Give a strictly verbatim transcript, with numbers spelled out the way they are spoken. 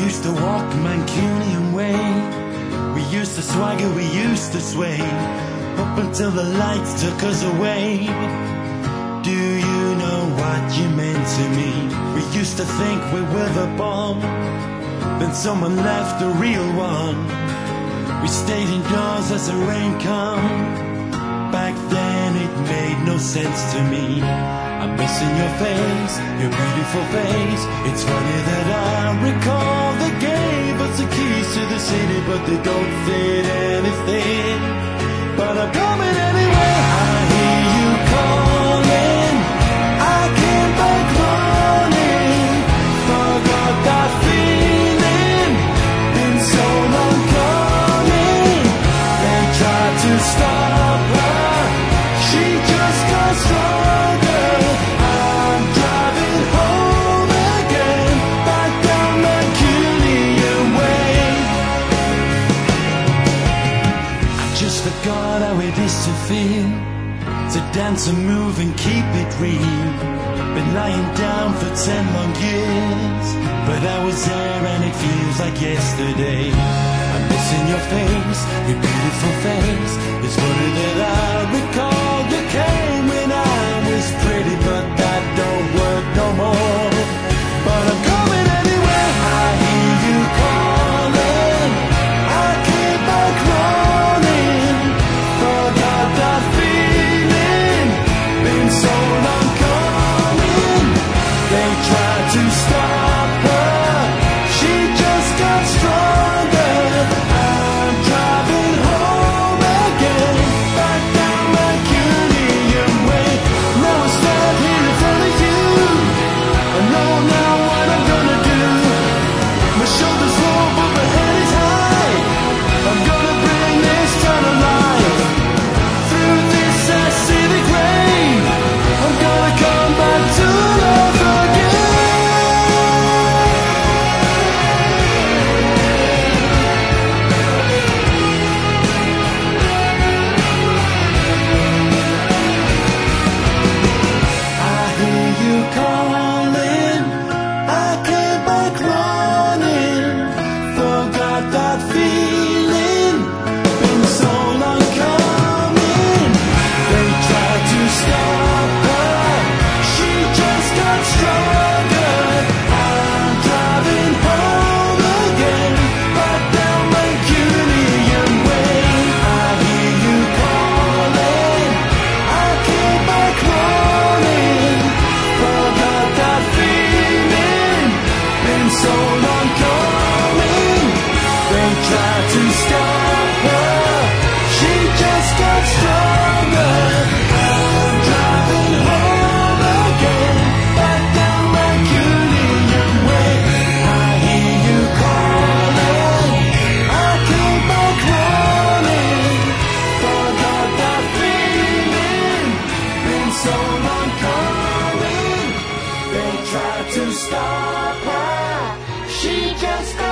used to walk Mancunian way. We used to swagger, we used to sway, up until the lights took us away. Do you know what you meant to me? We used to think we were the bomb, then someone left the real one. We stayed indoors as the rain come. Back then it made no sense to me. I'm missing your face, your beautiful face. It's funny that I recall they gave us the keys to the city, but they don't fit anything. But I'm coming anyway. I hear you calling, I came back running. Forgot that feeling, been so long coming. They tried to stop her, she just got stronger. I'm driving home again, back down Mancunian way. I just forgot how it is to feel, to dance and move and keep it real. Been lying down for ten long years, but I was there and it feels like yesterday. I'm missing your face, your beautiful face. It's funny that I recall you came when I was pretty, but that don't work no more. But I'm coming anyway. I hear you calling, I came back running. Forgot that feeling, been so long coming. They tried to stop her, she just got stronger. I'm driving home again, back down Mancunian way. Now I stand here in front of you, I know now what I'm gonna do. My shoulders low but my head is high. I'm gonna bring this town alive. Through this acidic rain, I'm gonna come back to love again. I hear you calling, I came back running. Forgot that feeling, been so long coming. They tried to stop her, she just got stronger. I'm driving home again, back down Mancunian way. I hear you calling, I came back running. Forgot that feeling, been so long coming. They tried to stop her, she just got stronger. I'm driving home again, back down Mancunian way. I hear you calling, I came back running. Forgot that feeling, been so long coming. They tried to stop her, she just got